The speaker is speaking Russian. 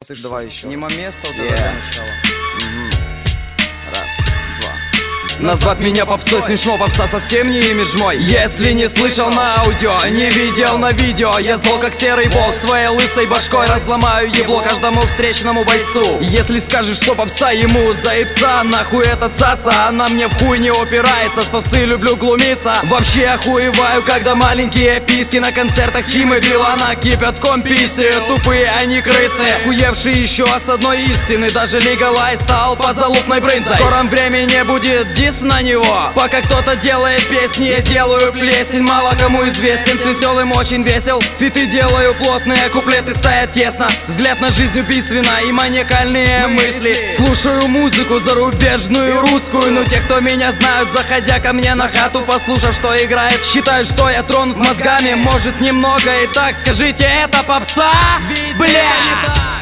Слышь, давай еще. Мимо места вот это начало. Назвать меня попсой смешно, попса совсем не имидж мой. Если не слышал на аудио, не видел на видео, я зло как серый волк, своей лысой башкой разломаю ебло каждому встречному бойцу. Если скажешь, что попса ему заебца, нахуй этот цаца, она мне в хуй не упирается. С попсы люблю глумиться, вообще охуеваю, когда маленькие писки на концертах Симы Билана кипятком писают. Тупые они крысы, охуевшие еще с одной истины. Даже Лигалай стал подзалупной брынзой. В скором времени будет дис на него. Пока кто-то делает песни, я делаю плесень. Мало кому известен, с веселым очень весел. Фиты делаю плотные, куплеты стоят тесно. Взгляд на жизнь убийственно и маниакальные мысли. Слушаю музыку зарубежную и русскую, но те, кто меня знают, заходя ко мне на хату, послушав, что играет, считают, что я тронут мозгами. Может немного и так, скажите, это попса? Бля!